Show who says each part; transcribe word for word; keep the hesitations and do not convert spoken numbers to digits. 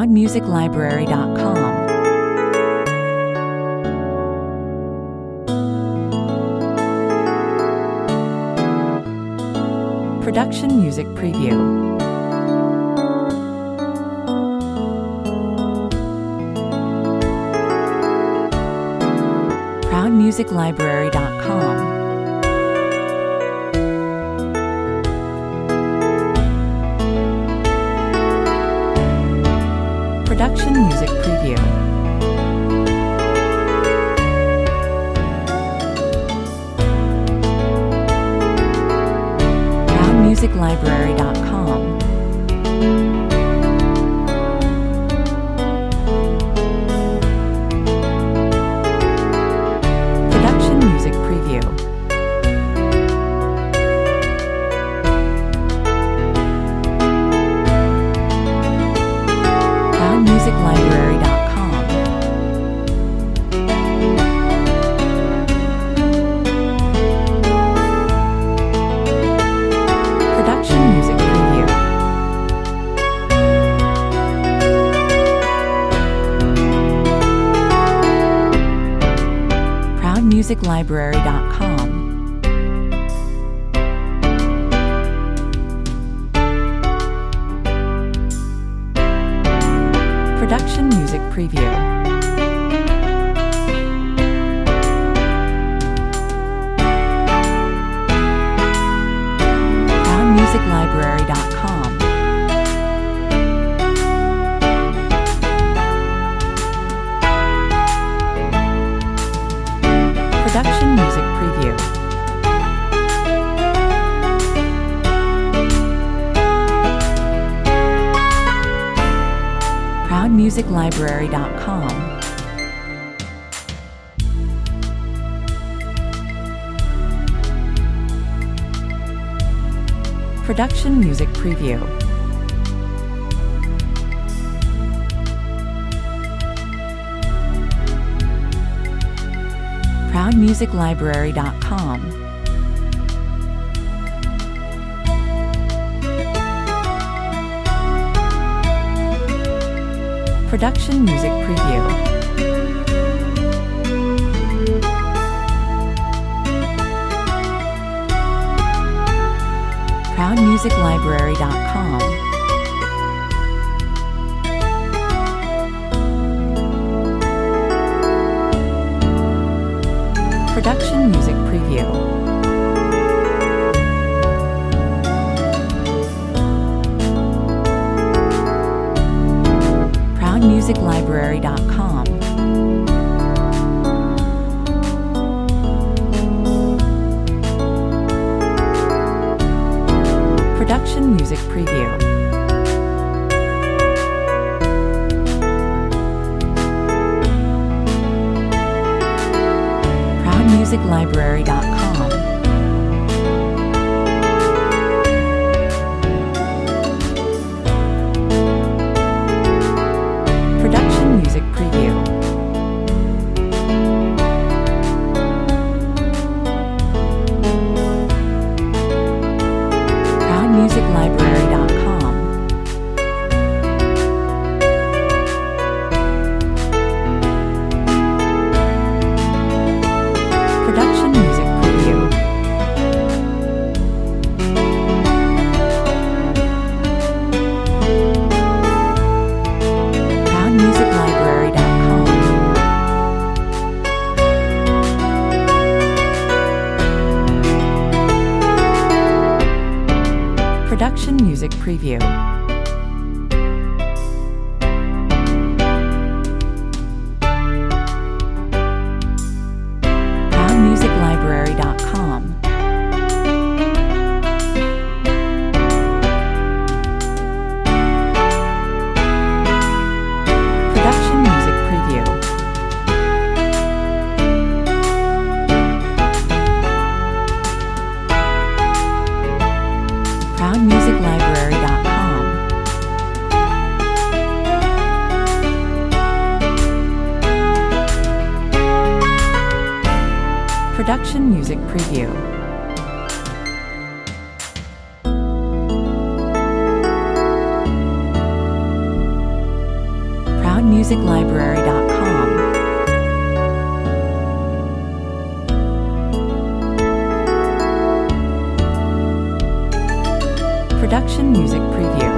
Speaker 1: proud music library dot com. Production Music Preview. proud music library dot com. Production Music Preview. proud music library dot com. Production Music Preview. proud music library dot com. Production Music Preview. proud music library dot com. Production Music Preview. proud music library dot com. Production Music Preview. proud music library dot com. Production Music Preview. proud music library dot com. Production Music Preview. proud music library dot com. Production Music Preview. proud music library dot com. Production Music Preview. proud music library dot com. Production Music Preview. proud music library dot com. Production Music Preview. proud music library dot com. Production Music Preview. proud music library dot com. Production Music Preview. proud music library dot com. Production Music Preview. music library dot com. Production Music Preview.